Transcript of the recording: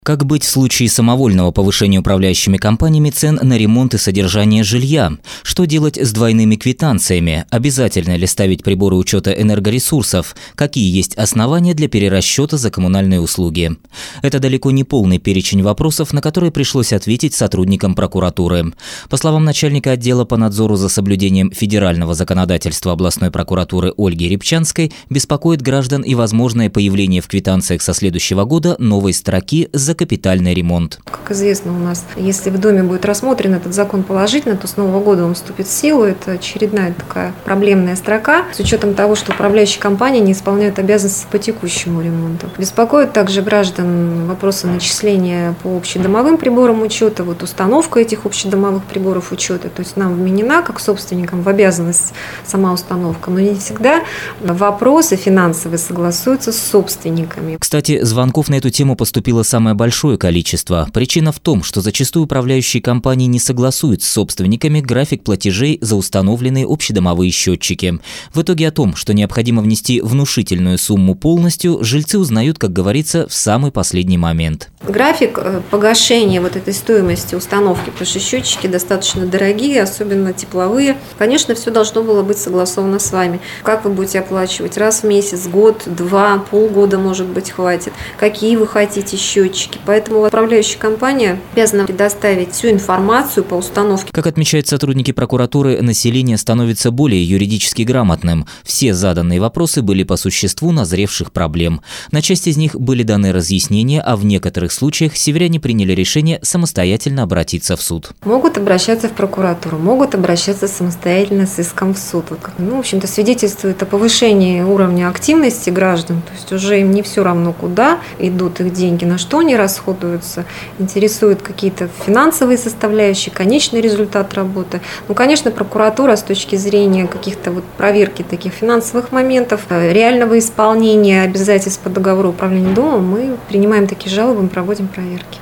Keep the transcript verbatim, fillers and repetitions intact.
Как быть в случае самовольного повышения управляющими компаниями цен на ремонт и содержание жилья? Что делать с двойными квитанциями? Обязательно ли ставить приборы учета энергоресурсов? Какие есть основания для перерасчета за коммунальные услуги? Это далеко не полный перечень вопросов, на которые пришлось ответить сотрудникам прокуратуры. По словам начальника отдела по надзору за соблюдением федерального законодательства областной прокуратуры Ольги Рябчанской, беспокоит граждан и возможное появление в квитанциях со следующего года новой строки за капитальный ремонт. Как известно, у нас, если в доме будет рассмотрен этот закон положительно, то с Нового года он вступит в силу. Это очередная такая проблемная строка, с учетом того, что управляющие компании не исполняют обязанности по текущему ремонту. Беспокоит также граждан вопросы начисления по общедомовым приборам учета, вот установка этих общедомовых приборов учета. То есть нам вменена, как собственникам, в обязанность сама установка, но не всегда вопросы финансовые согласуются с собственниками. Кстати, звонков на эту тему поступило самое большое количество. Причина в том, что зачастую управляющие компании не согласуют с собственниками график платежей за установленные общедомовые счетчики. В итоге о том, что необходимо внести внушительную сумму полностью, жильцы узнают, как говорится, в самый последний момент. График погашения вот этой стоимости установки, потому что счетчики достаточно дорогие, особенно тепловые. Конечно, все должно было быть согласовано с вами. Как вы будете оплачивать? Раз в месяц, год, два, полгода, может быть, хватит. Какие вы хотите счетчики? Поэтому управляющая компания обязана предоставить всю информацию по установке. Как отмечают сотрудники прокуратуры, население становится более юридически грамотным. Все заданные вопросы были по существу назревших проблем. На часть из них были даны разъяснения, а в некоторых случаях северяне приняли решение самостоятельно обратиться в суд. Могут обращаться в прокуратуру, могут обращаться самостоятельно с иском в суд. Вот, ну, в общем-то, свидетельствует о повышении уровня активности граждан. То есть уже им не все равно, куда идут их деньги, на что они расходуются, интересуют какие-то финансовые составляющие, конечный результат работы. Ну, конечно, прокуратура с точки зрения каких-то вот проверки таких финансовых моментов, реального исполнения обязательств по договору управления домом, мы принимаем такие жалобы, мы проводим проверки.